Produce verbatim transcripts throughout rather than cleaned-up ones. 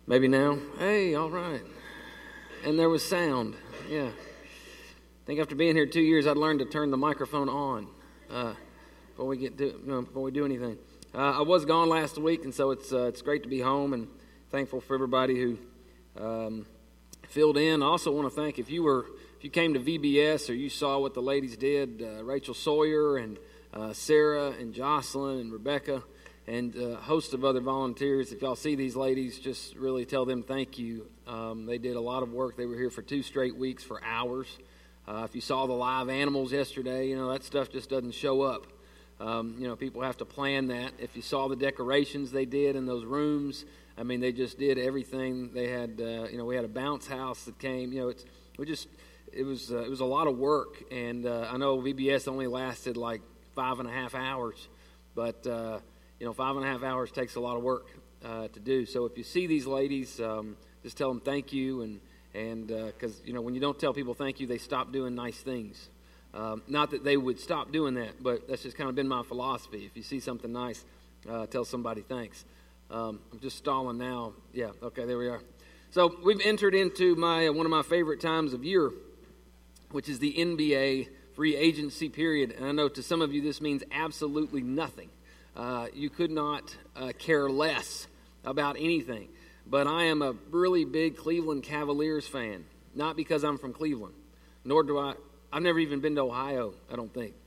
Maybe now. Hey, all right. And there was sound. Yeah. I think after being here two years, I'd learned to turn the microphone on uh, before we get do, you know, before we do anything. Uh, I was gone last week, and so it's uh, it's great to be home, and thankful for everybody who um, filled in. I also want to thank if you were if you came to V B S or you saw what the ladies did, uh, Rachel Sawyer and uh, Sarah and Jocelyn and Rebecca, and a host of other volunteers. If y'all see these ladies, just really tell them thank you. Um, they did a lot of work. They were here for two straight weeks for hours. Uh, if you saw the live animals yesterday, you know, that stuff just doesn't show up. Um, you know, people have to plan that. If you saw the decorations they did in those rooms, I mean, they just did everything. They had, uh, you know, we had a bounce house that came. You know, it's we just it was uh, it was a lot of work, and uh, I know V B S only lasted like five and a half hours, but uh, you know, five and a half hours takes a lot of work uh, to do. So if you see these ladies, um, just tell them thank you, and and because uh, you know, when you don't tell people thank you, they stop doing nice things. Um, not that they would stop doing that, but that's just kind of been my philosophy. If you see something nice, uh, tell somebody thanks. Um, I'm just stalling now. Yeah, okay, there we are. So we've entered into my uh, one of my favorite times of year, which is the N B A free agency period. And I know to some of you this means absolutely nothing. Uh, you could not uh, care less about anything. But I am a really big Cleveland Cavaliers fan, not because I'm from Cleveland, nor do I. I've never even been to Ohio, I don't think.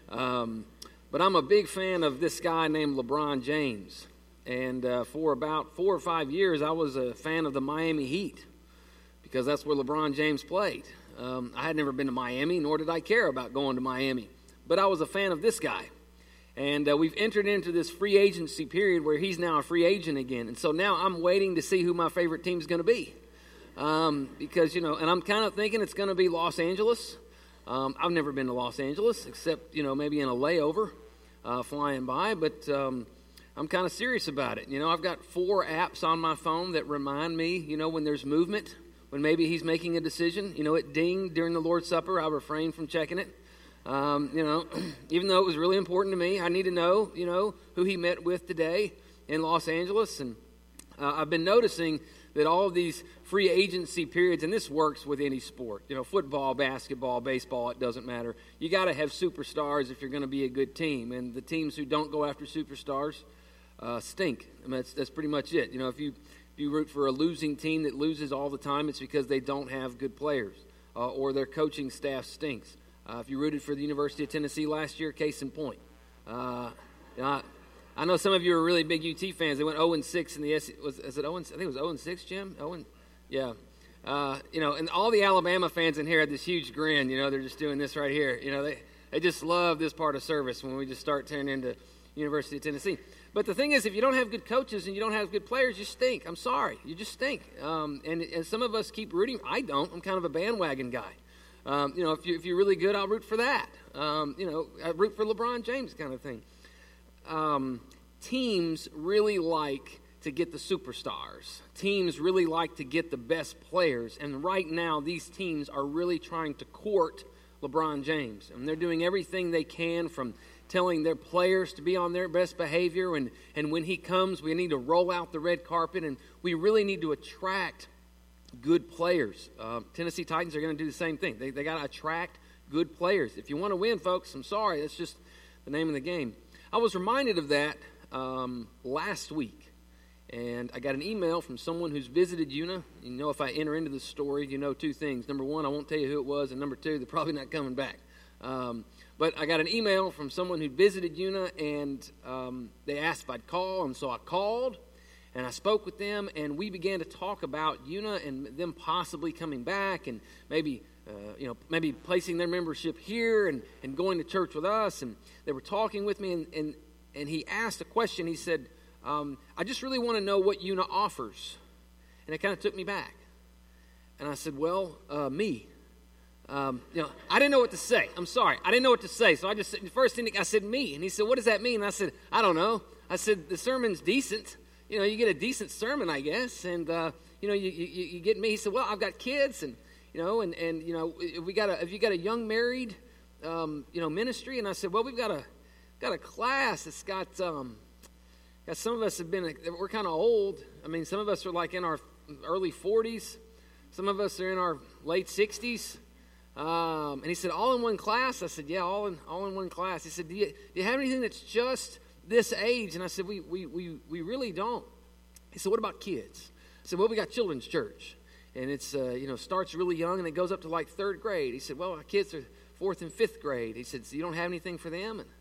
Um, but I'm a big fan of this guy named LeBron James. And uh, for about four or five years, I was a fan of the Miami Heat because that's where LeBron James played. Um, I had never been to Miami, nor did I care about going to Miami. But I was a fan of this guy. And uh, we've entered into this free agency period where he's now a free agent again. And so now I'm waiting to see who my favorite team's going to be. Um, because, you know, and I'm kind of thinking it's going to be Los Angeles. Um, I've never been to Los Angeles, except, you know, maybe in a layover uh, flying by, but um, I'm kind of serious about it. You know, I've got four apps on my phone that remind me, you know, when there's movement, when maybe he's making a decision. You know, it dinged during the Lord's Supper. I refrained from checking it. Um, you know, even though it was really important to me, I need to know, you know, who he met with today in Los Angeles. And uh, I've been noticing that all of these free agency periods, and this works with any sport, you know, football, basketball, baseball, it doesn't matter. You got to have superstars if you're going to be a good team. And the teams who don't go after superstars uh, stink. I mean, that's, that's pretty much it. You know, if you if you root for a losing team that loses all the time, it's because they don't have good players uh, or their coaching staff stinks. Uh, if you rooted for the University of Tennessee last year, case in point. Uh, you know, I, I know some of you are really big U T fans. They went oh and six in the S E C. Was, is it oh and, I think it was oh and six, Jim? Oh and yeah. Uh, you know, and all the Alabama fans in here had this huge grin. You know, they're just doing this right here. You know, they, they just love this part of service when we just start turning into University of Tennessee. But the thing is, if you don't have good coaches and you don't have good players, you stink. I'm sorry. You just stink. Um, and, and some of us keep rooting. I don't. I'm kind of a bandwagon guy. Um, you know, if, you, if you're really good, I'll root for that. Um, you know, I root for LeBron James kind of thing. Um, teams really like to get the superstars. Teams really like to get the best players. And right now, these teams are really trying to court LeBron James. And they're doing everything they can, from telling their players to be on their best behavior. And, and when he comes, we need to roll out the red carpet. And we really need to attract good players. Uh, Tennessee Titans are going to do the same thing. They, they got to attract good players. If you want to win, folks, I'm sorry. That's just the name of the game. I was reminded of that um, last week, and I got an email from someone who's visited Una. You know, if I enter into the story, you know two things. Number one, I won't tell you who it was, and number two, they're probably not coming back. Um, but I got an email from someone who visited Una, and um, they asked if I'd call, and so I called, and I spoke with them, and we began to talk about Una and them possibly coming back, and maybe Uh, you know, maybe placing their membership here and, and going to church with us. And they were talking with me, and, and, and he asked a question. He said, um, I just really want to know what Una offers. And it kind of took me back. And I said, well, uh, me. Um, you know, I didn't know what to say. I'm sorry. I didn't know what to say. So I just, the first thing I said, me. And he said, what does that mean? And I said, I don't know. I said, the sermon's decent. You know, you get a decent sermon, I guess. And, uh, you know, you, you, you get me. He said, well, I've got kids, and You know, and, and you know, if we got a if you got a young married, um, you know, ministry, and I said, well, we've got a got a class that's got um, Yeah, some of us have been, we're kind of old. I mean, some of us are like in our early forties. Some of us are in our late sixties. Um, and he said, all in one class? I said, yeah, all in all in one class. He said, do you, do you have anything that's just this age? And I said, we, we, we, we really don't. He said, what about kids? I said, well, we got children's church. And it's, uh, you know, starts really young and it goes up to like third grade. He said, well, our kids are fourth and fifth grade. He said, so you don't have anything for them? And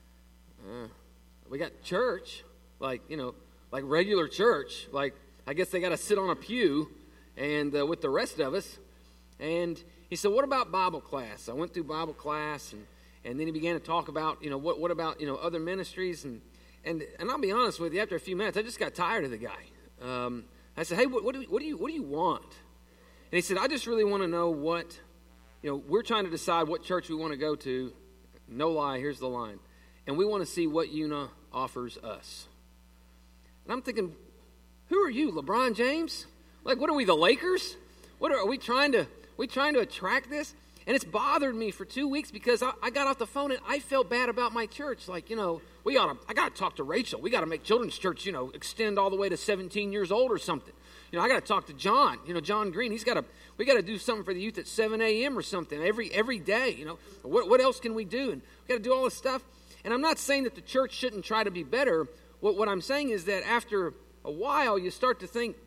uh, we got church, like, you know, like regular church. Like, I guess they got to sit on a pew and uh, with the rest of us. And he said, what about Bible class? I went through Bible class, and, and then he began to talk about, you know, what what about, you know, other ministries. And, and, and I'll be honest with you, after a few minutes, I just got tired of the guy. Um, I said, hey, what, what, do you, what, do you, what do you want? And he said, I just really want to know what, you know, we're trying to decide what church we want to go to. No lie, here's the line. And we want to see what Una offers us. And I'm thinking, who are you, LeBron James? Like, what are we, the Lakers? What are, are we trying to, we trying to attract this? And it's bothered me for two weeks because I, I got off the phone and I felt bad about my church. Like, you know, we got to, I got to talk to Rachel. We got to make children's church, you know, extend all the way to seventeen years old or something. You know, I got to talk to John, you know, John Green. He's got to, we got to do something for the youth at seven a.m. or something every every day, you know. What, what else can we do? And we got to do all this stuff. And I'm not saying that the church shouldn't try to be better. What, what I'm saying is that after a while, you start to think,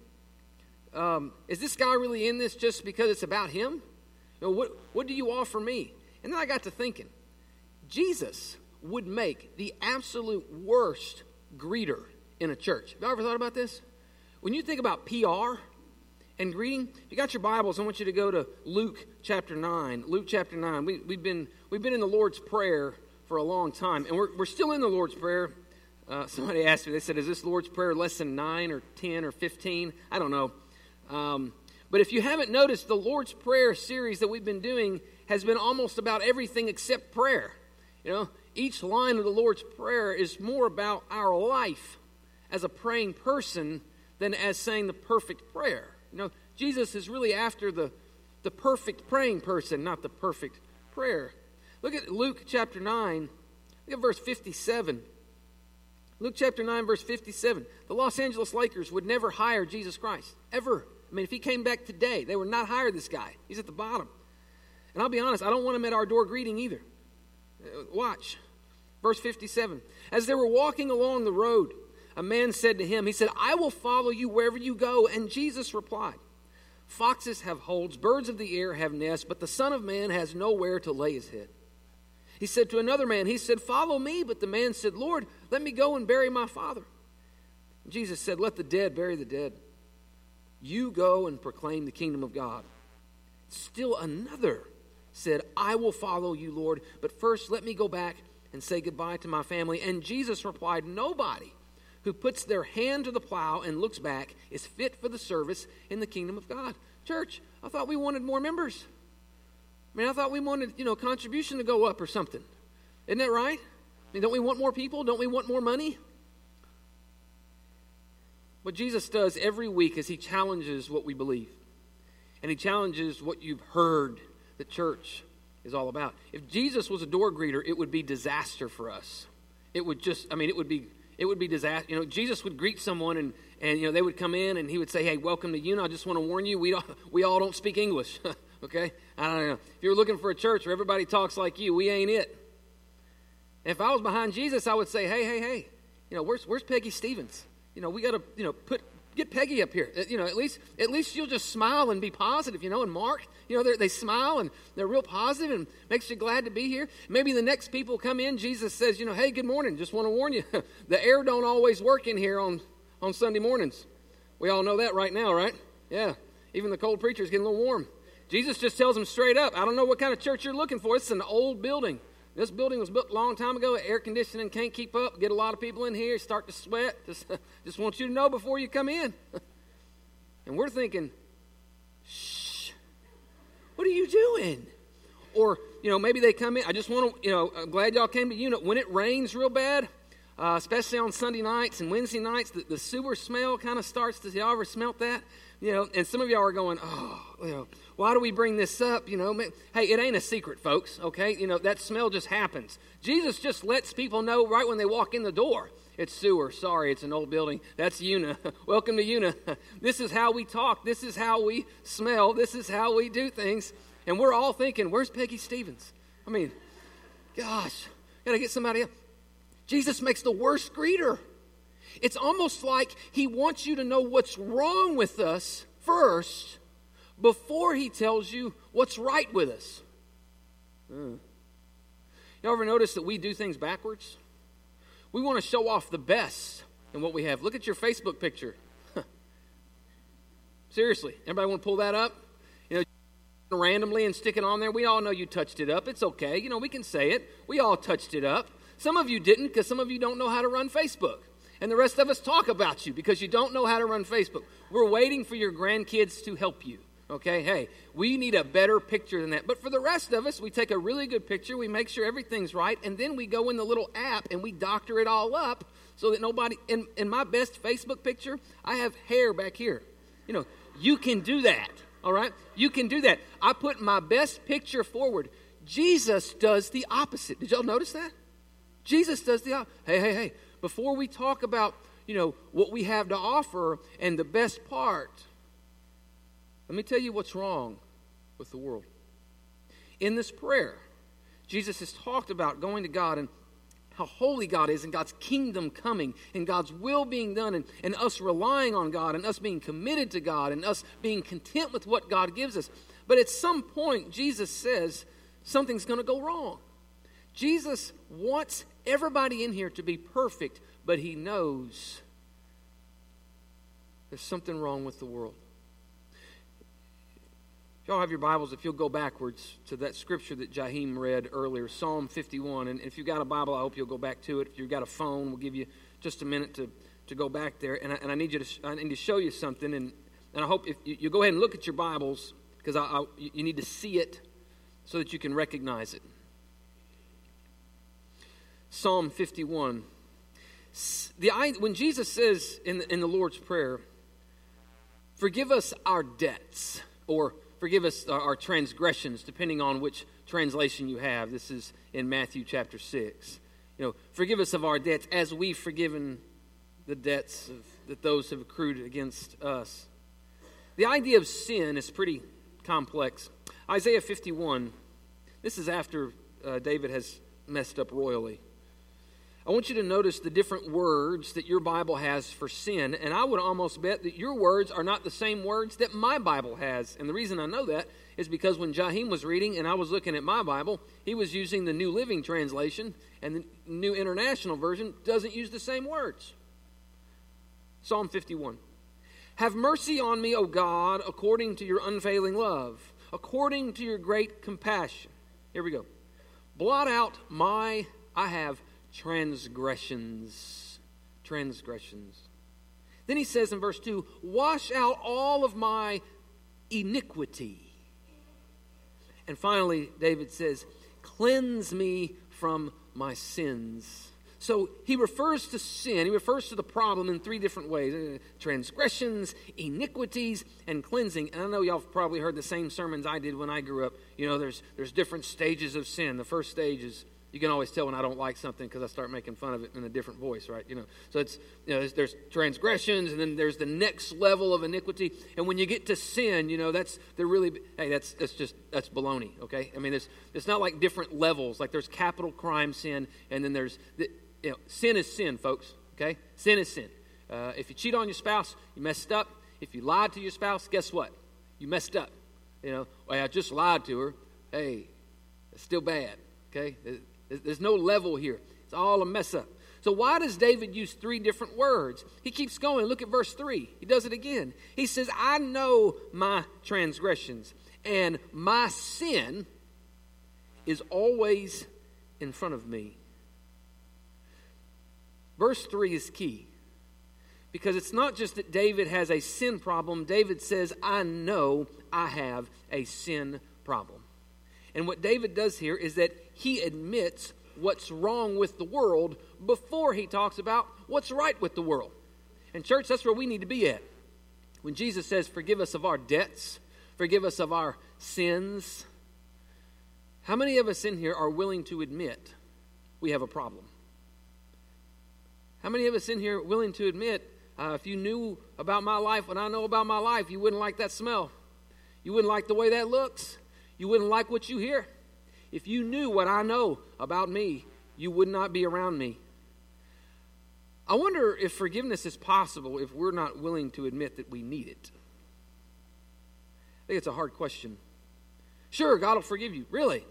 um, is this guy really in this just because it's about him? You know, what, what do you offer me? And then I got to thinking, Jesus would make the absolute worst greeter in a church. Have you ever thought about this? When you think about P R and greeting, if you got your Bibles, I want you to go to Luke chapter nine. Luke chapter nine. We, we've been we've been in the Lord's Prayer for a long time, and we're we're still in the Lord's Prayer. Uh, somebody asked me, they said, is this Lord's Prayer lesson nine or ten or fifteen? I don't know. Um, but if you haven't noticed, the Lord's Prayer series that we've been doing has been almost about everything except prayer. You know, each line of the Lord's Prayer is more about our life as a praying person than as saying the perfect prayer. You know, Jesus is really after the, the perfect praying person, not the perfect prayer. Look at Luke chapter nine. Look at verse fifty-seven. Luke chapter nine, verse fifty-seven. The Los Angeles Lakers would never hire Jesus Christ, ever. I mean, if he came back today, they would not hire this guy. He's at the bottom. And I'll be honest, I don't want him at our door greeting either. Watch. Verse fifty-seven. As they were walking along the road, a man said to him, he said, I will follow you wherever you go. And Jesus replied, foxes have holes, birds of the air have nests, but the Son of Man has nowhere to lay his head. He said to another man, he said, follow me. But the man said, Lord, let me go and bury my father. Jesus said, let the dead bury the dead. You go and proclaim the kingdom of God. Still another said, I will follow you, Lord, but first let me go back and say goodbye to my family. And Jesus replied, nobody who puts their hand to the plow and looks back is fit for the service in the kingdom of God. Church, I thought we wanted more members. I mean, I thought we wanted, you know, contribution to go up or something. Isn't that right? I mean, don't we want more people? Don't we want more money? What Jesus does every week is he challenges what we believe. And he challenges what you've heard the church is all about. If Jesus was a door greeter, it would be disaster for us. It would just, I mean, it would be, it would be disaster. You know, Jesus would greet someone and, and you know, they would come in and he would say, hey, welcome to Una. I just want to warn you, we all, we all don't speak English. Okay? I don't know. If you're looking for a church where everybody talks like you, we ain't it. If I was behind Jesus, I would say, hey, hey, hey, you know, where's where's Peggy Stevens? You know, we got to, you know, put get Peggy up here. You know, at least at least you'll just smile and be positive, you know, and Mark, you know, they smile and they're real positive and makes you glad to be here. Maybe the next people come in, Jesus says, you know, hey, good morning. Just want to warn you, the air don't always work in here on, on Sunday mornings. We all know that right now, right? Yeah. Even the cold preacher's getting a little warm. Jesus just tells them straight up, I don't know what kind of church you're looking for. It's an old building. This building was built a long time ago. Air conditioning can't keep up. Get a lot of people in here, start to sweat. Just, just want you to know before you come in. And we're thinking, shh, what are you doing? Or, you know, maybe they come in. I just want to, you know, I'm glad y'all came to Una. When it rains real bad, uh, especially on Sunday nights and Wednesday nights, the, the sewer smell kind of starts to, y'all ever smelt that? You know, and some of y'all are going, oh, you know, why do we bring this up? You know, hey, it ain't a secret, folks, okay? You know, that smell just happens. Jesus just lets people know right when they walk in the door. It's sewer. Sorry, it's an old building. That's Una. Welcome to Una. This is how we talk. This is how we smell. This is how we do things. And we're all thinking, where's Peggy Stevens? I mean, gosh, got to get somebody else. Jesus makes the worst greeter. It's almost like he wants you to know what's wrong with us first before he tells you what's right with us. Mm. You ever notice that we do things backwards? We want to show off the best in what we have. Look at your Facebook picture. Seriously, everybody want to pull that up? You know, randomly and stick it on there. We all know you touched it up. It's okay. You know, we can say it. We all touched it up. Some of you didn't because some of you don't know how to run Facebook. And the rest of us talk about you because you don't know how to run Facebook. We're waiting for your grandkids to help you. Okay, hey, we need a better picture than that. But for the rest of us, we take a really good picture, we make sure everything's right, and then we go in the little app and we doctor it all up so that nobody, in, in my best Facebook picture, I have hair back here. You know, you can do that, all right? You can do that. I put my best picture forward. Jesus does the opposite. Did y'all notice that? Jesus does the opposite. Hey, hey, hey, before we talk about, you know, what we have to offer and the best part, let me tell you what's wrong with the world. In this prayer, Jesus has talked about going to God and how holy God is and God's kingdom coming and God's will being done and, and us relying on God and us being committed to God and us being content with what God gives us. But at some point, Jesus says something's going to go wrong. Jesus wants everybody in here to be perfect, but he knows there's something wrong with the world. Y'all have your Bibles, if you'll go backwards to that scripture that Jaheim read earlier, Psalm fifty-one. And if you've got a Bible, I hope you'll go back to it. If you've got a phone, we'll give you just a minute to, to go back there. And I, and I need you to I need to show you something. And, and I hope if you, you go ahead and look at your Bibles, because I, I, you need to see it so that you can recognize it. Psalm fifty-one. The, when Jesus says in the, in the Lord's Prayer, forgive us our debts, or forgive us our transgressions, depending on which translation you have. This is in Matthew chapter six. You know, forgive us of our debts as we've forgiven the debts of, that those have accrued against us. The idea of sin is pretty complex. Isaiah fifty-one, this is after uh, David has messed up royally. I want you to notice the different words that your Bible has for sin, and I would almost bet that your words are not the same words that my Bible has. And the reason I know that is because when Jaheim was reading and I was looking at my Bible, he was using the New Living Translation, and the New International Version doesn't use the same words. Psalm fifty-one. Have mercy on me, O God, according to your unfailing love, according to your great compassion. Here we go. Blot out my, I have transgressions. Transgressions. Then he says in verse two, wash out all of my iniquity. And finally, David says, cleanse me from my sins. So he refers to sin, he refers to the problem in three different ways. Transgressions, iniquities, and cleansing. And I know y'all have probably heard the same sermons I did when I grew up. You know, there's there's different stages of sin. The first stage is, you can always tell when I don't like something because I start making fun of it in a different voice, right? You know, so it's, you know, there's, there's transgressions, and then there's the next level of iniquity. And when you get to sin, you know, that's, they're really, hey, that's that's just, that's baloney, okay? I mean, it's, it's not like different levels. Like there's capital crime sin, and then there's, the, you know, sin is sin, folks, okay? Sin is sin. Uh, if you cheat on your spouse, you messed up. If you lied to your spouse, guess what? You messed up. You know, well, I just lied to her. Hey, it's still bad, okay? There's no level here. It's all a mess up. So why does David use three different words? He keeps going. Look at verse three. He does it again. He says, I know my transgressions, and my sin is always in front of me. Verse three is key, because it's not just that David has a sin problem. David says, I know I have a sin problem. And what David does here is that he admits what's wrong with the world before he talks about what's right with the world. And church, that's where we need to be at. When Jesus says, forgive us of our debts, forgive us of our sins, how many of us in here are willing to admit we have a problem? How many of us in here are willing to admit, uh, if you knew about my life, what I know about my life, you wouldn't like that smell. You wouldn't like the way that looks. You wouldn't like what you hear. If you knew what I know about me, you would not be around me. I wonder if forgiveness is possible if we're not willing to admit that we need it. I think it's a hard question. Sure, God will forgive you. Really?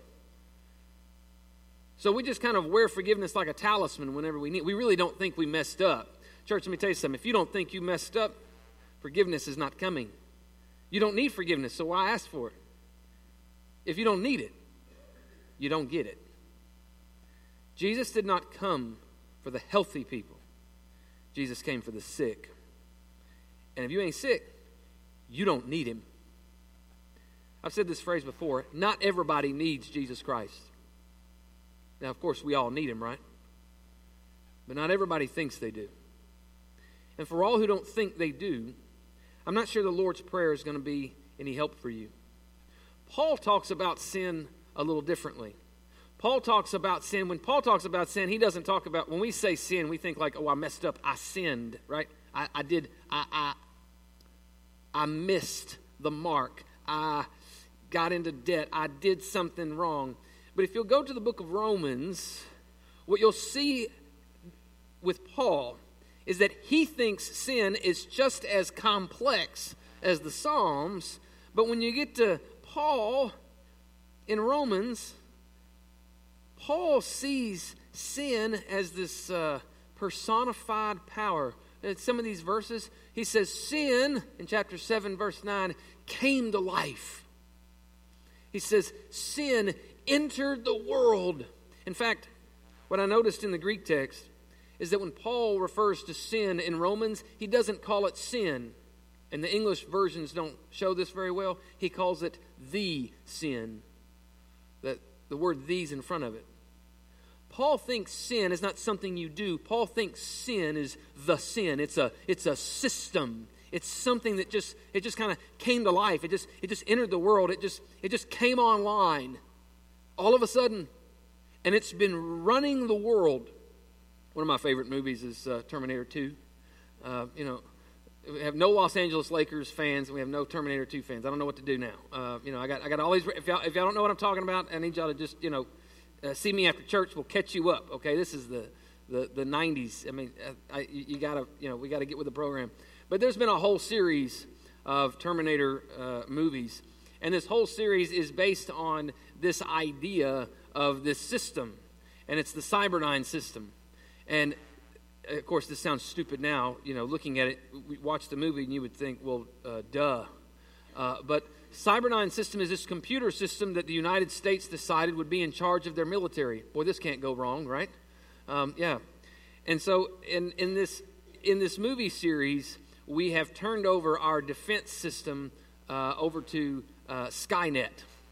So we just kind of wear forgiveness like a talisman whenever we need. We really don't think we messed up. Church, let me tell you something. If you don't think you messed up, forgiveness is not coming. You don't need forgiveness, so why ask for it? If you don't need it, you don't get it. Jesus did not come for the healthy people. Jesus came for the sick. And if you ain't sick, you don't need him. I've said this phrase before. Not everybody needs Jesus Christ. Now, of course, we all need him, right? But not everybody thinks they do. And for all who don't think they do, I'm not sure the Lord's Prayer is going to be any help for you. Paul talks about sin a little differently. Paul talks about sin. When Paul talks about sin, he doesn't talk about, when we say sin, we think like, oh, I messed up, I sinned, right? I, I did, I, I, I missed the mark. I got into debt. I did something wrong. But if you'll go to the book of Romans, what you'll see with Paul is that he thinks sin is just as complex as the Psalms. But when you get to Paul in Romans, Paul sees sin as this uh, personified power. In some of these verses, he says sin, in chapter seven, verse nine, came to life. He says sin entered the world. In fact, what I noticed in the Greek text is that when Paul refers to sin in Romans, he doesn't call it sin. And the English versions don't show this very well. He calls it the sin. That the word "the's" in front of it. Paul thinks sin is not something you do. Paul thinks sin is the sin. It's a it's a system. It's something that just it just kind of came to life. It just it just entered the world. It just it just came online all of a sudden, and it's been running the world. One of my favorite movies is uh, Terminator two. Uh, you know, we have no Los Angeles Lakers fans, and we have no Terminator two fans. I don't know what to do now. Uh, you know, I got I got all these. If y'all, if y'all don't know what I'm talking about, I need y'all to just you know uh, see me after church. We'll catch you up. Okay, this is the the, the nineties. I mean, I, you, you gotta you know we got to get with the program. But there's been a whole series of Terminator uh, movies, and this whole series is based on this idea of this system, and it's the Cyberdyne system. And of course, this sounds stupid now. You know, looking at it, we watch the movie and you would think, well, uh, duh. Uh, but Cyberdyne system is this computer system that the United States decided would be in charge of their military. Boy, this can't go wrong, right? Um, yeah. And so, in in this in this movie series, we have turned over our defense system uh, over to uh, Skynet,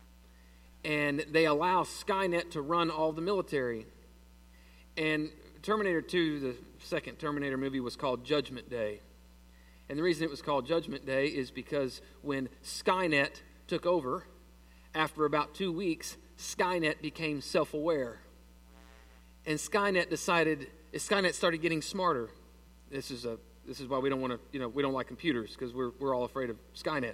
and they allow Skynet to run all the military. And Terminator two, the second Terminator movie, was called Judgment Day. And the reason it was called Judgment Day is because when Skynet took over, after about two weeks, Skynet became self-aware. And Skynet decided, Skynet started getting smarter. This is a this is why we don't want to, you know, we don't like computers, because we're we're all afraid of Skynet.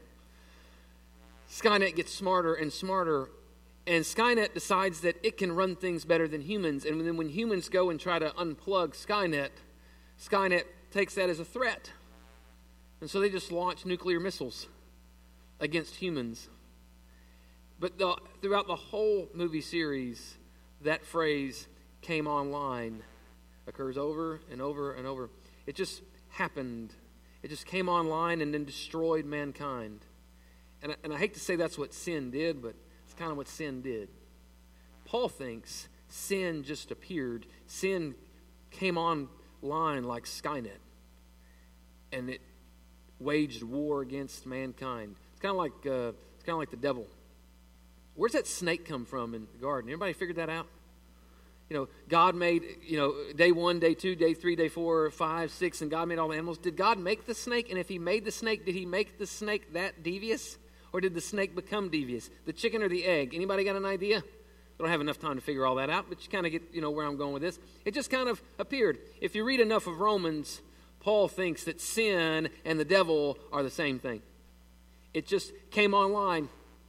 Skynet gets smarter and smarter. And Skynet decides that it can run things better than humans. And then when humans go and try to unplug Skynet, Skynet takes that as a threat. And so they just launch nuclear missiles against humans. But the, throughout the whole movie series, that phrase "came online" occurs over and over and over. It just happened. It just came online and then destroyed mankind. And I, and I hate to say that's what sin did, but it's kind of what sin did. Paul thinks sin just appeared. Sin came online like Skynet, and it waged war against mankind. It's kind of like uh, it's kind of like the devil. Where's that snake come from in the garden? Anybody figured that out? You know, God made, you know, day one, day two, day three, day four, five, six, and God made all the animals. Did God make the snake? And if he made the snake, did he make the snake that devious? Or did the snake become devious? The chicken or the egg? Anybody got an idea? don't have enough time to figure all that out, but you kind of get, you know, where I'm going with this. It just kind of appeared. If you read enough of Romans, Paul thinks that sin and the devil are the same thing. It just came online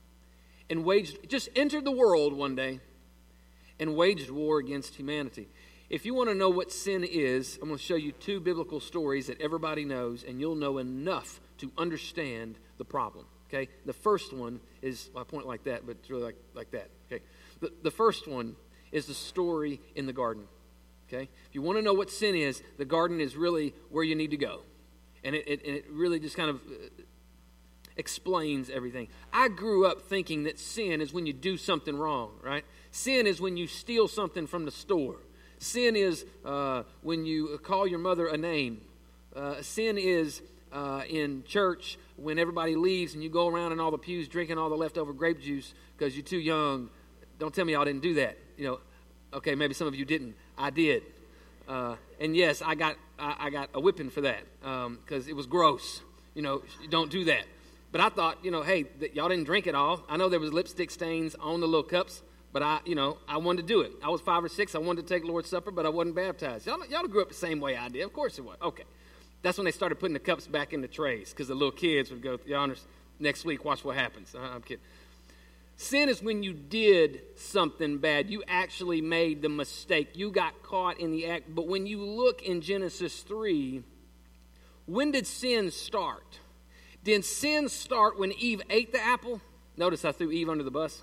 and waged, just entered the world one day and waged war against humanity. If you want to know what sin is, I'm going to show you two biblical stories that everybody knows, and you'll know enough to understand the problem. Okay? The first one is, well, I point like that, but it's really like, like that. Okay? The, the first one is the story in the garden. Okay? If you want to know what sin is, the garden is really where you need to go. And it, it, it really just kind of uh, explains everything. I grew up thinking that sin is when you do something wrong, right? Sin is when you steal something from the store. Sin is uh, when you call your mother a name. Uh, sin is uh, in church when everybody leaves and you go around in all the pews drinking all the leftover grape juice because you're too young. Don't tell me y'all didn't do that. You know, okay, maybe some of you didn't. I did. Uh, and yes, I got I, I got a whipping for that because um, it was gross. You know, don't do that. But I thought, you know, hey, th- y'all didn't drink it all. I know there was lipstick stains on the little cups. But I, you know, I wanted to do it. I was five or six. I wanted to take Lord's Supper, but I wasn't baptized. Y'all, y'all grew up the same way I did. Of course it was. Okay. That's when they started putting the cups back in the trays because the little kids would go, y'all understand, next week, watch what happens. Uh, I'm kidding. Sin is when you did something bad. You actually made the mistake. You got caught in the act. But when you look in Genesis three, when did sin start? Did sin start when Eve ate the apple? Notice I threw Eve under the bus.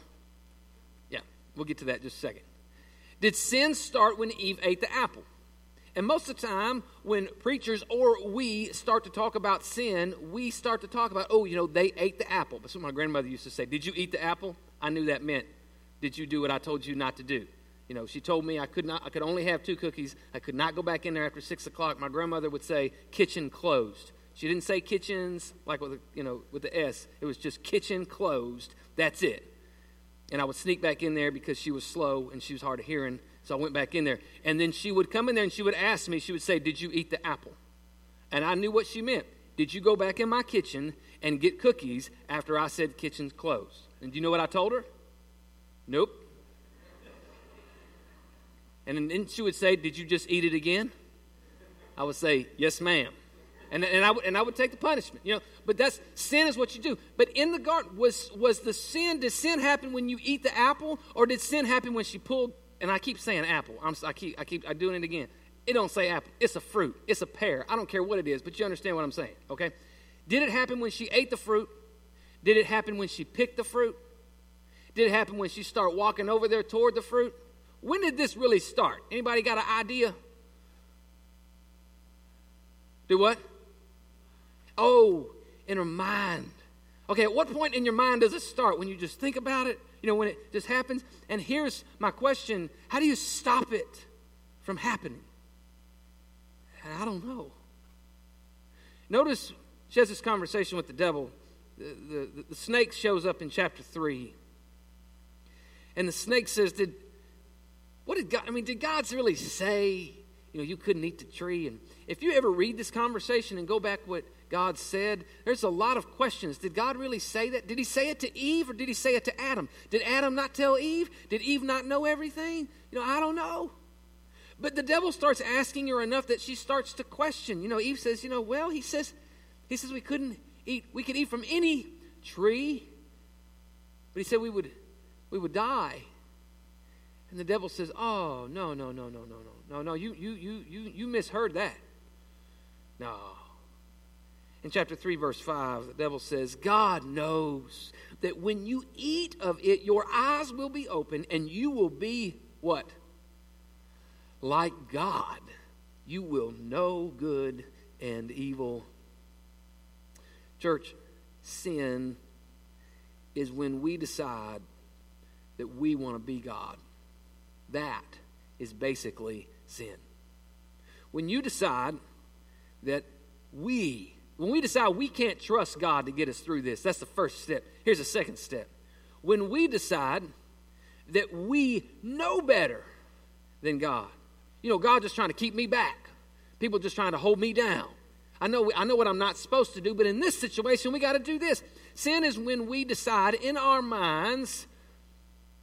We'll get to that in just a second. Did sin start when Eve ate the apple? And most of the time, when preachers or we start to talk about sin, we start to talk about, oh, you know, they ate the apple. That's what my grandmother used to say. Did you eat the apple? I knew that meant, did you do what I told you not to do? You know, she told me I could not, I could only have two cookies. I could not go back in there after six o'clock. My grandmother would say, kitchen closed. She didn't say kitchens, like with the, you know, with the S. It was just kitchen closed. That's it. And I would sneak back in there because she was slow and she was hard of hearing. So I went back in there. And then she would come in there and she would ask me, she would say, did you eat the apple? And I knew what she meant. Did you go back in my kitchen and get cookies after I said kitchen's closed? And do you know what I told her? Nope. And then she would say, did you just eat it again? I would say, yes, ma'am. And, and, I would, and I would take the punishment, you know. But that's, sin is what you do. But in the garden, was, was the sin, did sin happen when you eat the apple? Or did sin happen when she pulled, and I keep saying apple. I'm, I keep, I keep, I'm doing it again. It don't say apple. It's a fruit. It's a pear. I don't care what it is, but you understand what I'm saying, okay? Did it happen when she ate the fruit? Did it happen when she picked the fruit? Did it happen when she started walking over there toward the fruit? When did this really start? Anybody got an idea? Do what? Oh, in her mind. Okay, at what point in your mind does it start? When you just think about it? You know, when it just happens? And here's my question. How do you stop it from happening? And I don't know. Notice she has this conversation with the devil. The, the, the snake shows up in chapter three. And the snake says, did, what did God, I mean, did God really say, you know, you couldn't eat the tree? And if you ever read this conversation and go back what God said, there's a lot of questions. Did God really say that? Did he say it to Eve or did he say it to Adam? Did Adam not tell Eve? Did Eve not know everything? You know, I don't know. But the devil starts asking her enough that she starts to question. You know, Eve says, you know, well, he says, he says we couldn't eat, we could eat from any tree, but he said we would, we would die. And the devil says, oh, no, no, no, no, no, no, no, no, you, you, you, you, you misheard that. No. In chapter three, verse five, the devil says, God knows that when you eat of it, your eyes will be open and you will be what? Like God. You will know good and evil. Church, sin is when we decide that we want to be God. That is basically sin. When you decide that we When we decide we can't trust God to get us through this, that's the first step. Here's the second step. When we decide that we know better than God. You know, God's just trying to keep me back. People just trying to hold me down. I know, I know what I'm not supposed to do, but in this situation, we got to do this. Sin is when we decide in our minds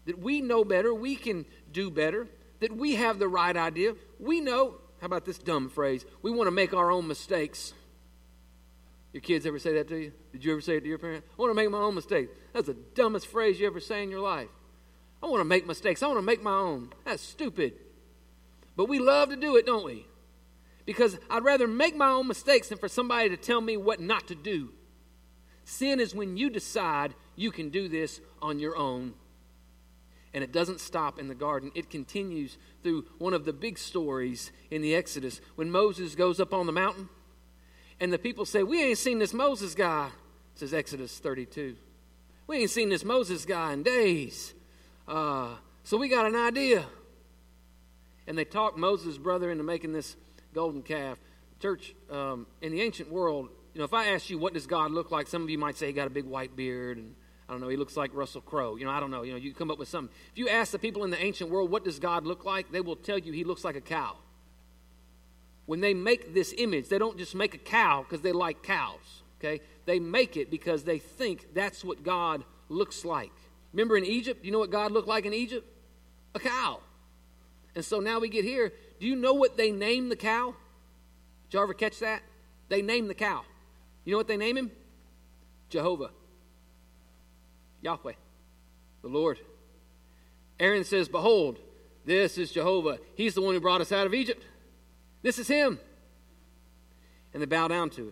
that we know better, we can do better, that we have the right idea. We know, how about this dumb phrase, we want to make our own mistakes. Your kids ever say that to you? Did you ever say it to your parents? I want to make my own mistakes. That's the dumbest phrase you ever say in your life. I want to make mistakes. I want to make my own. That's stupid. But we love to do it, don't we? Because I'd rather make my own mistakes than for somebody to tell me what not to do. Sin is when you decide you can do this on your own. And it doesn't stop in the garden. It continues through one of the big stories in the Exodus when Moses goes up on the mountain and the people say, we ain't seen this Moses guy, says Exodus thirty-two. We ain't seen this Moses guy in days. Uh, so we got an idea. And they talked Moses' brother into making this golden calf. Church, um, in the ancient world, you know, if I ask you what does God look like, some of you might say he got a big white beard and I don't know, he looks like Russell Crowe. You know, I don't know. You know, you come up with something. If you ask the people in the ancient world, what does God look like? They will tell you he looks like a cow. When they make this image, they don't just make a cow because they like cows, okay? They make it because they think that's what God looks like. Remember in Egypt, you know what God looked like in Egypt? A cow. And so now we get here. Do you know what they named the cow? Did y'all ever catch that? They named the cow. You know what they name him? Jehovah. Yahweh, the Lord. Aaron says, behold, this is Jehovah. He's the one who brought us out of Egypt. This is him. And they bow down to it.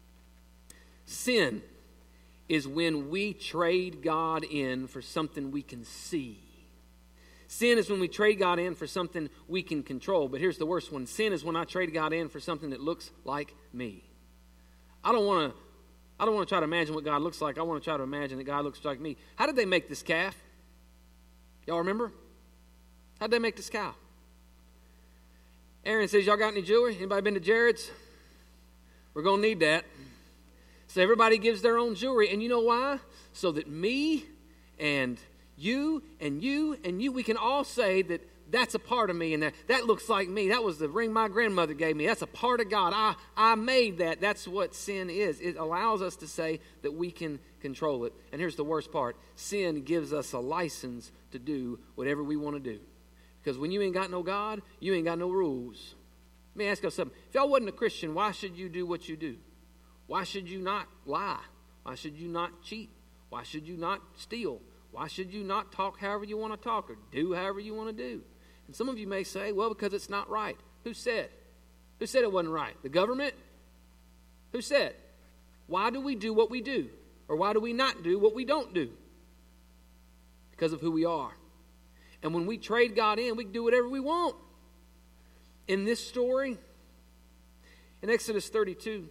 Sin is when we trade God in for something we can see. Sin is when we trade God in for something we can control. But here's the worst one. Sin is when I trade God in for something that looks like me. I don't want to I don't want to try to imagine what God looks like. I want to try to imagine that God looks like me. How did they make this calf? Y'all remember? How did they make this cow? Aaron says, y'all got any jewelry? Anybody been to Jared's? We're going to need that. So everybody gives their own jewelry. And you know why? So that me and you and you and you, we can all say that that's a part of me and that, that looks like me. That was the ring my grandmother gave me. That's a part of God. I, I made that. That's what sin is. It allows us to say that we can control it. And here's the worst part. Sin gives us a license to do whatever we want to do. Because when you ain't got no God, you ain't got no rules. Let me ask you something. If y'all wasn't a Christian, why should you do what you do? Why should you not lie? Why should you not cheat? Why should you not steal? Why should you not talk however you want to talk or do however you want to do? And some of you may say, well, because it's not right. Who said? Who said it wasn't right? The government? Who said? Why do we do what we do? Or why do we not do what we don't do? Because of who we are. And when we trade God in, we can do whatever we want. In this story, in Exodus thirty-two,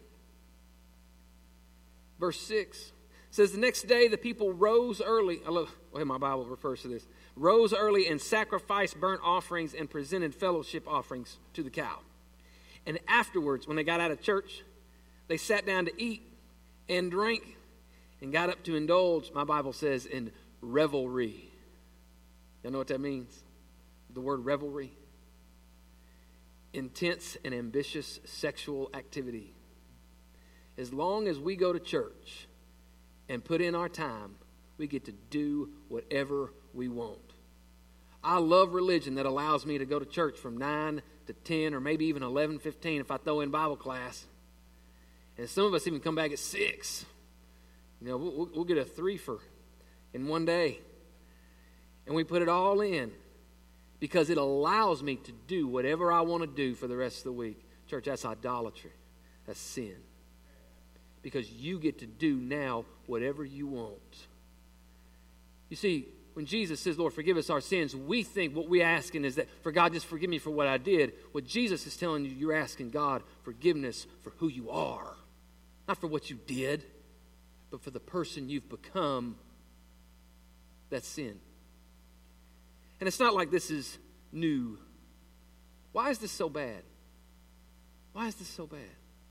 verse six, it says, the next day the people rose early. I love, well, my Bible refers to this. Rose early and sacrificed burnt offerings and presented fellowship offerings to the cow. And afterwards, when they got out of church, they sat down to eat and drink and got up to indulge, my Bible says, in revelry. Y'all know what that means? The word revelry. Intense and ambitious sexual activity. As long as we go to church and put in our time, we get to do whatever we want. I love religion that allows me to go to church from nine to ten or maybe even eleven fifteen if I throw in Bible class. And some of us even come back at six. You know, we'll, we'll get a three-fer in one day. And we put it all in because it allows me to do whatever I want to do for the rest of the week. Church, that's idolatry. That's sin. Because you get to do now whatever you want. You see, when Jesus says, Lord, forgive us our sins, we think what we're asking is that, for God, just forgive me for what I did. What Jesus is telling you, you're asking God forgiveness for who you are. Not for what you did, but for the person you've become. That's sin. And it's not like this is new. Why is this so bad? Why is this so bad?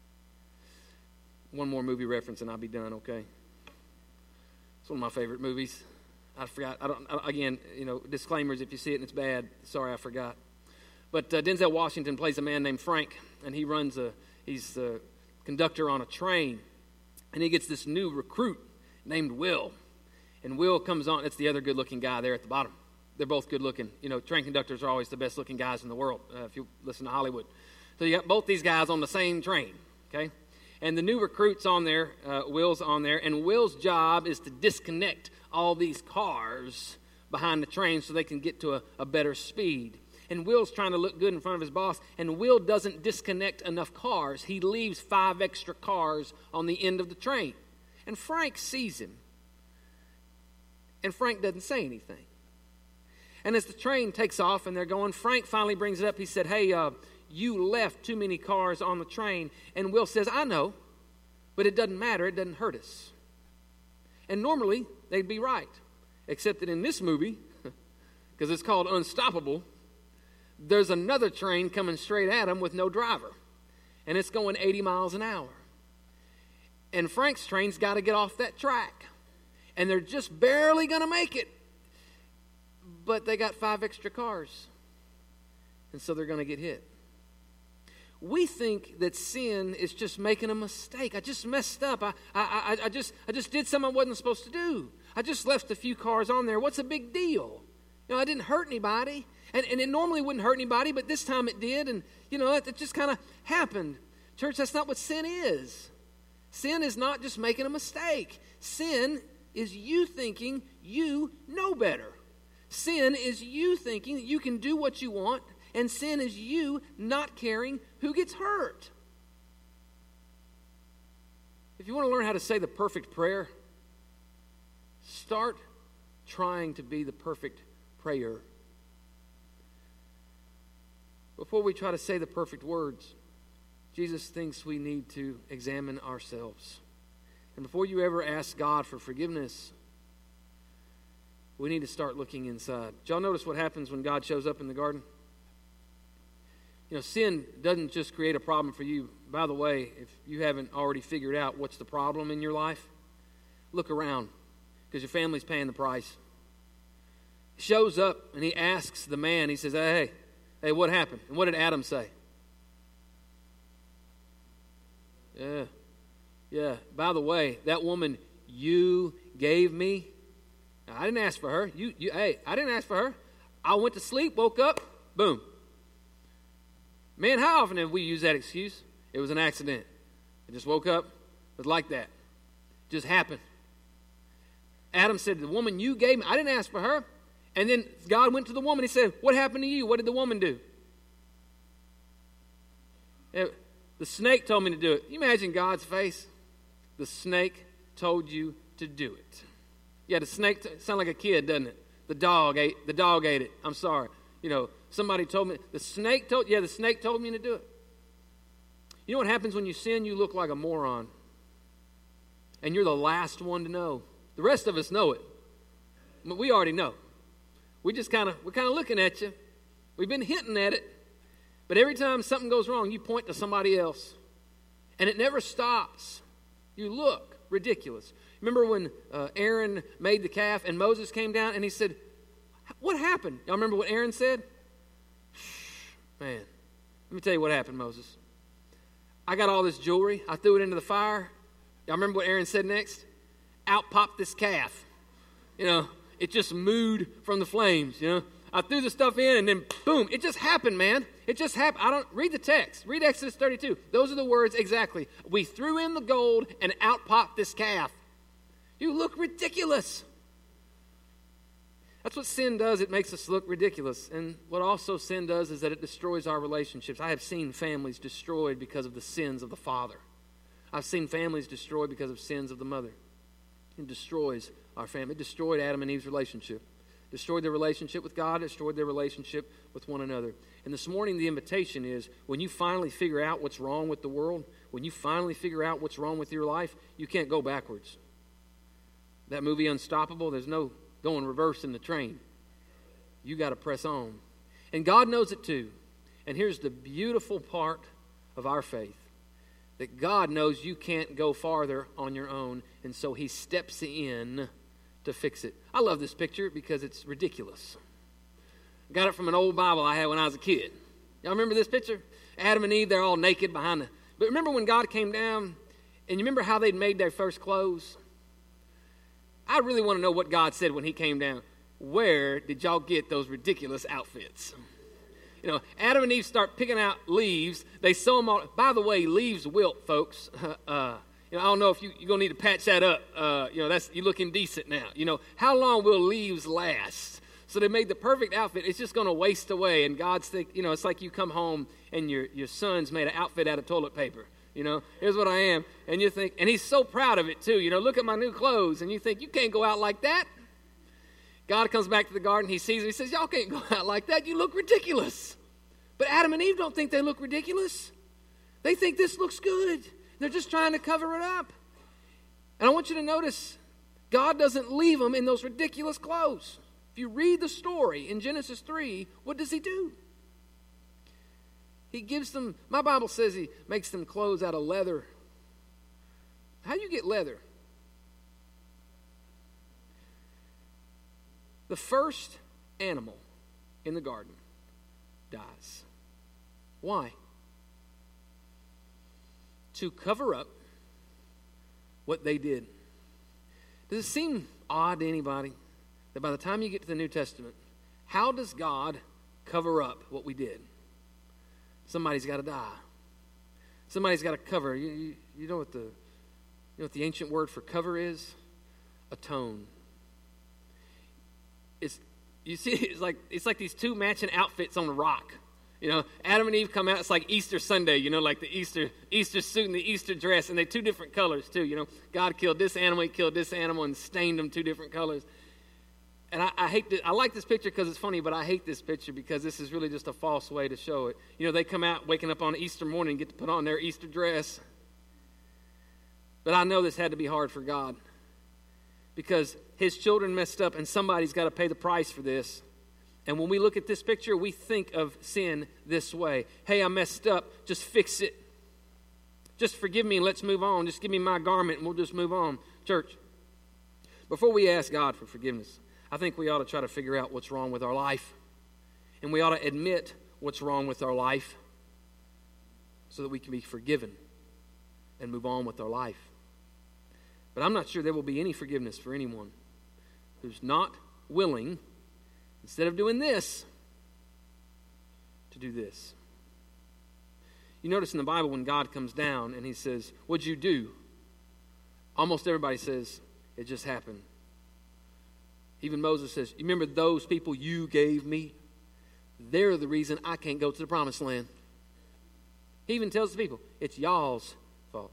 One more movie reference and I'll be done, okay? It's one of my favorite movies. I forgot. I don't. I, again, you know, disclaimers. If you see it and it's bad, sorry, I forgot. But uh, Denzel Washington plays a man named Frank, and he runs a. He's a conductor on a train, and he gets this new recruit named Will, and Will comes on. It's the other good-looking guy there at the bottom. they're both good looking. You know, train conductors are always the best looking guys in the world, uh, if you listen to Hollywood. So you got both these guys on the same train, okay? And the new recruit's on there, uh, Will's on there, and Will's job is to disconnect all these cars behind the train so they can get to a, a better speed. And Will's trying to look good in front of his boss, and Will doesn't disconnect enough cars. He leaves five extra cars on the end of the train. And Frank sees him. And Frank doesn't say anything. And as the train takes off and they're going, Frank finally brings it up. He said, hey, uh, you left too many cars on the train. And Will says, I know, but it doesn't matter. It doesn't hurt us. And normally, they'd be right. Except that in this movie, because it's called Unstoppable, there's another train coming straight at them with no driver. And it's going eighty miles an hour. And Frank's train's got to get off that track. And they're just barely going to make it. But they got five extra cars. And so they're going to get hit. We think that sin is just making a mistake. I just messed up. I, I, I, I, just, I just did something I wasn't supposed to do. I just left a few cars on there. What's the big deal? You know, I didn't hurt anybody. And, and it normally wouldn't hurt anybody, but this time it did. And, you know, it, it just kind of happened. Church, that's not what sin is. Sin is not just making a mistake. Sin is you thinking you know better. Sin is you thinking that you can do what you want, and sin is you not caring who gets hurt. If you want to learn how to say the perfect prayer, start trying to be the perfect prayer. Before we try to say the perfect words, Jesus thinks we need to examine ourselves. And before you ever ask God for forgiveness, we need to start looking inside. Did y'all notice what happens when God shows up in the garden? You know, sin doesn't just create a problem for you. By the way, if you haven't already figured out what's the problem in your life, look around, because your family's paying the price. He shows up and he asks the man, he says, hey, hey, hey, what happened? And what did Adam say? Yeah, yeah. By the way, that woman you gave me, I didn't ask for her. You, you, hey, I didn't ask for her. I went to sleep, woke up, boom. Man, how often have we used that excuse? It was an accident. I just woke up. It was like that. It just happened. Adam said, the woman you gave me, I didn't ask for her. And then God went to the woman. He said, what happened to you? What did the woman do? It, the snake told me to do it. Can you imagine God's face? The snake told you to do it. Yeah, the snake t- sound like a kid, doesn't it? The dog ate. The dog ate it. I'm sorry. You know, somebody told me. The snake told. Yeah, the snake told me to do it. You know what happens when you sin? You look like a moron, and you're the last one to know. The rest of us know it, but we already know. We just kind of we're kind of looking at you. We've been hinting at it, but every time something goes wrong, you point to somebody else, and it never stops. You look ridiculous. Remember when uh, Aaron made the calf and Moses came down and he said, what happened? Y'all remember what Aaron said? Man, let me tell you what happened, Moses. I got all this jewelry. I threw it into the fire. Y'all remember what Aaron said next? Out popped this calf. You know, it just mooed from the flames, you know. I threw the stuff in and then boom, it just happened, man. It just happened. I don't read the text. Read Exodus thirty-two. Those are the words exactly. We threw in the gold and out popped this calf. You look ridiculous. That's what sin does. It makes us look ridiculous. And what also sin does is that it destroys our relationships. I have seen families destroyed because of the sins of the father. I've seen families destroyed because of sins of the mother. It destroys our family. It destroyed Adam and Eve's relationship. Destroyed their relationship with God. Destroyed their relationship with one another. And this morning the invitation is, when you finally figure out what's wrong with the world, when you finally figure out what's wrong with your life, you can't go backwards. That movie Unstoppable, there's no going reverse in the train. You got to press on. And God knows it too. And here's the beautiful part of our faith. That God knows you can't go farther on your own. And so he steps in to fix it. I love this picture because it's ridiculous. I got it from an old Bible I had when I was a kid. Y'all remember this picture? Adam and Eve, they're all naked behind the... But remember when God came down and you remember how they'd made their first clothes? I really want to know what God said when he came down. where did y'all get those ridiculous outfits? You know, Adam and Eve start picking out leaves. They sew them all. By the way, leaves wilt, folks. Uh, you know, I don't know if you, you're going to need to patch that up. Uh, you know, that's you're looking decent now. You know, how long will leaves last? So they made the perfect outfit. It's just going to waste away. And God's think, you know, it's like you come home and your, your son's made an outfit out of toilet paper. You know, here's what I am. And you think, and he's so proud of it too. You know, look at my new clothes. And you think, you can't go out like that. God comes back to the garden. He sees him. He says, y'all can't go out like that. You look ridiculous. But Adam and Eve don't think they look ridiculous. They think this looks good. They're just trying to cover it up. And I want you to notice, God doesn't leave them in those ridiculous clothes. If you read the story in Genesis three, what does he do? He gives them, my Bible says he makes them clothes out of leather. How do you get leather? The first animal in the garden dies. Why? To cover up what they did. Does it seem odd to anybody that by the time you get to the New Testament, how does God cover up what we did? Somebody's got to die. Somebody's got to cover. You, you, you know what the you know what the ancient word for cover is? Atone. It's you see it's like it's like these two matching outfits on a rock. You know, Adam and Eve come out, it's like Easter Sunday, you know, like the Easter Easter suit and the Easter dress, and they're two different colors too, you know. God killed this animal, he killed this animal and stained them two different colors. And I, I hate this, I like this picture because it's funny, but I hate this picture because this is really just a false way to show it. You know, they come out waking up on Easter morning and get to put on their Easter dress. But I know this had to be hard for God because his children messed up and somebody's got to pay the price for this. And when we look at this picture, we think of sin this way. Hey, I messed up. Just fix it. Just forgive me and let's move on. Just give me my garment and we'll just move on. Church, before we ask God for forgiveness, I think we ought to try to figure out what's wrong with our life. And we ought to admit what's wrong with our life so that we can be forgiven and move on with our life. But I'm not sure there will be any forgiveness for anyone who's not willing, instead of doing this, to do this. You notice in the Bible when God comes down and he says, what'd you do? Almost everybody says, it just happened. Even Moses says, you remember those people you gave me? They're the reason I can't go to the promised land. He even tells the people, it's y'all's fault.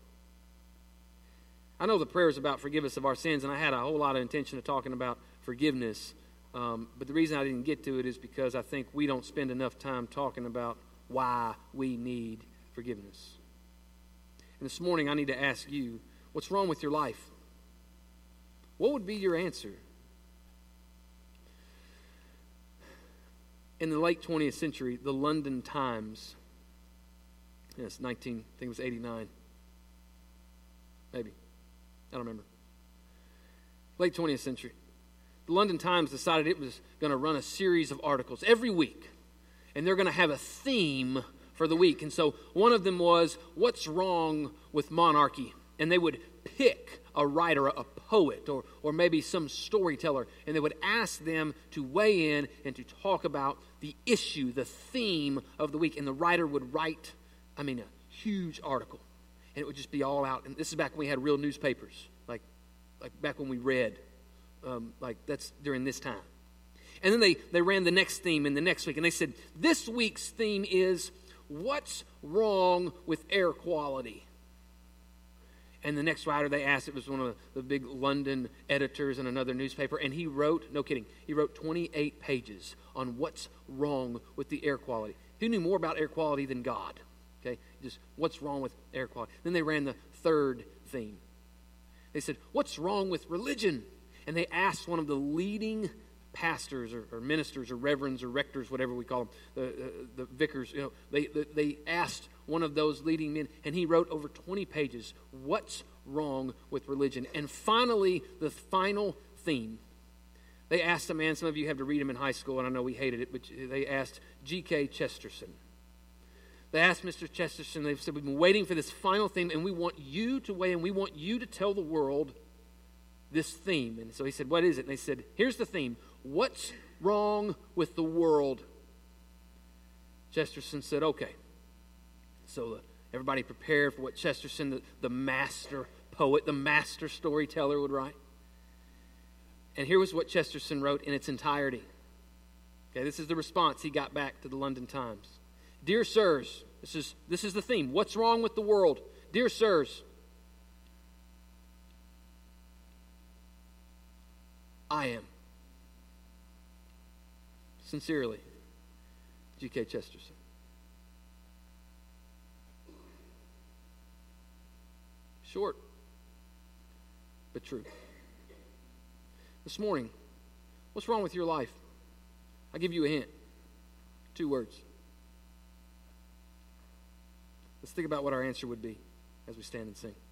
I know the prayer is about forgive us of our sins, and I had a whole lot of intention of talking about forgiveness. Um, but the reason I didn't get to it is because I think we don't spend enough time talking about why we need forgiveness. And this morning I need to ask you, what's wrong with your life? What would be your answer? In the late twentieth century, the London Times, yes, nineteen, I think it was eighty-nine, maybe, I don't remember. Late twentieth century. The London Times decided it was going to run a series of articles every week. And they're going to have a theme for the week. And so one of them was, what's wrong with monarchy? And they would pick a writer, a poet, or, or maybe some storyteller. And they would ask them to weigh in and to talk about the issue, the theme of the week. And the writer would write, I mean, a huge article. And it would just be all out. And this is back when we had real newspapers. Like, like back when we read. Um, like that's during this time. And then they, they ran the next theme in the next week. And they said, this week's theme is, what's wrong with air quality? And the next writer they asked, it was one of the big London editors in another newspaper. And he wrote, no kidding, he wrote twenty-eight pages on what's wrong with the air quality. Who knew more about air quality than God? Okay, just what's wrong with air quality. Then they ran the third theme. They said, what's wrong with religion? And they asked one of the leading pastors or, or ministers or reverends or rectors, whatever we call them, the, uh, the vicars, you know, they, they, they asked one of those leading men, and he wrote over twenty pages, what's wrong with religion? And finally, the final theme. They asked a man, some of you had to read him in high school, and I know we hated it, but they asked G K Chesterton. They asked Mister Chesterton, they said, we've been waiting for this final theme, and we want you to weigh in, we want you to tell the world this theme. And so he said, what is it? And they said, here's the theme. What's wrong with the world? Chesterton said, okay. So the, everybody prepared for what Chesterton, the, the master poet, the master storyteller, would write. And here was what Chesterton wrote in its entirety. Okay, this is the response he got back to the London Times. Dear sirs, this is, this is the theme. What's wrong with the world? Dear sirs, I am. Sincerely, G K Chesterton. Short, but true. This morning, what's wrong with your life? I'll give you a hint. Two words. Let's think about what our answer would be as we stand and sing.